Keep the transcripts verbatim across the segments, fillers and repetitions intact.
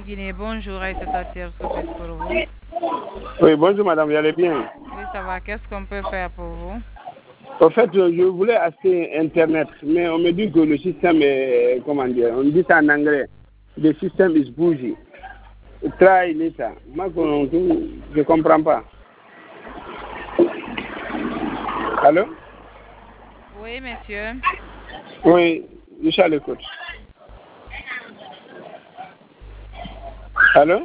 Guinée. Bonjour, Aïssata Thier, Sopis pour vous. Oui, bonjour madame, vous allez bien? Oui, ça va. Qu'est-ce qu'on peut faire pour vous? En fait, je voulais acheter Internet, mais on me dit que le système est, comment dire, on dit ça en anglais, le système is bougie. Try later. Moi, je ne comprends pas. Allô? Oui, monsieur. Oui, je suis à l'écoute. Allô?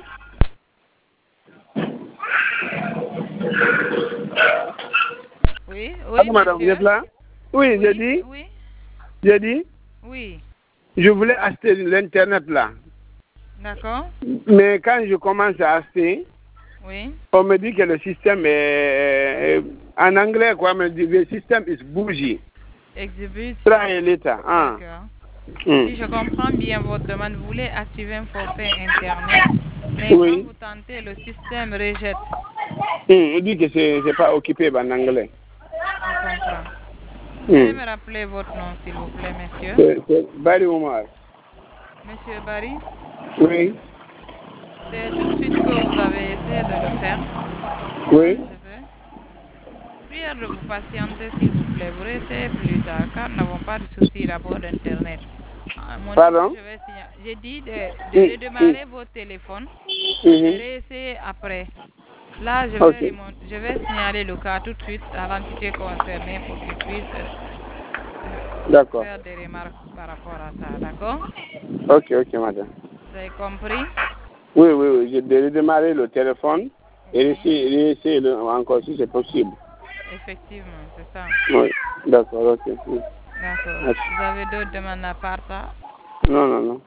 Oui, oui, Allô, madame, vous monsieur. êtes là? Oui, Oui, j'ai dit. oui. J'ai dit. Oui. Je voulais acheter l'Internet là. D'accord. Mais quand je commence à acheter, Oui. on me dit que le système est, en anglais, quoi, on me dit le système is bougie. Exhibit. Try later. Ah. D'accord. Mm. Si je comprends bien votre demande, vous voulez activer un forfait Internet, mais Oui. quand vous tentez, le système rejette. Mm. On dit que c'est n'est pas occupé en anglais. Je comprends. Mm. Veuillez me rappeler votre nom, s'il vous plaît, monsieur. C'est Barry Omar. Monsieur Barry, Oui. c'est tout de suite que vous avez essayé de le faire. Oui. Je veux. Prière de vous patienter, s'il vous plaît. Vous essayez plus tard, car nous n'avons pas de soucis d'abord d'Internet. À mon niveau, Pardon? je vais signaler. J'ai dit de, de Mm. redémarrer votre téléphone Mm. et de Mhm. réessayer après. Là, je Ok. vais, remon- je vais signaler le cas tout de suite à l'entité concernée pour qu'il puisse euh, euh, D'accord. faire des remarques par rapport à ça. D'accord? Ok, ok, madame. Vous avez compris? Oui, oui, oui. J'ai démarré le téléphone et Oui, réessayer le encore si c'est possible. effectivement, c'est ça. Oui. D'accord, ok. Oui. D'accord. Merci. Vous avez d'autres demandes à part ça? Non, non, non.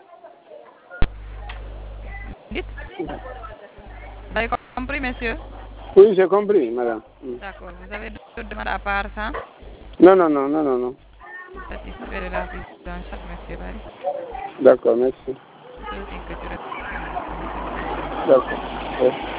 Dites. Vous avez compris, monsieur? Oui, j'ai compris, madame. Mm. D'accord. Vous avez d'autres demandes à part ça? Non, non, non, non, non, non. Je suis satisfait de la prise en charge, monsieur Barry. D'accord, merci. Je souhaite que tu restes en disponible. Bonne journée. D'accord. Ouais.